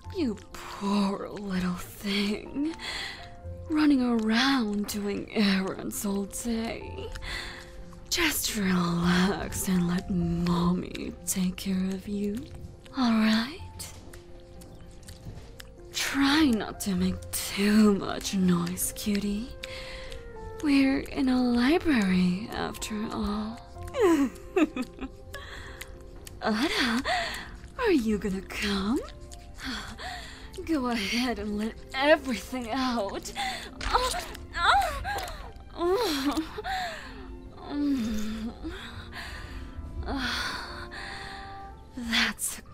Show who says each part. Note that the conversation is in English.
Speaker 1: You poor little thing. Running around doing errands all day. Just relax and let Mommy take care of you, alright? Try not to make too much noise, cutie. We're in a library, after all. Ada, are you gonna come? Go ahead and let everything out. That's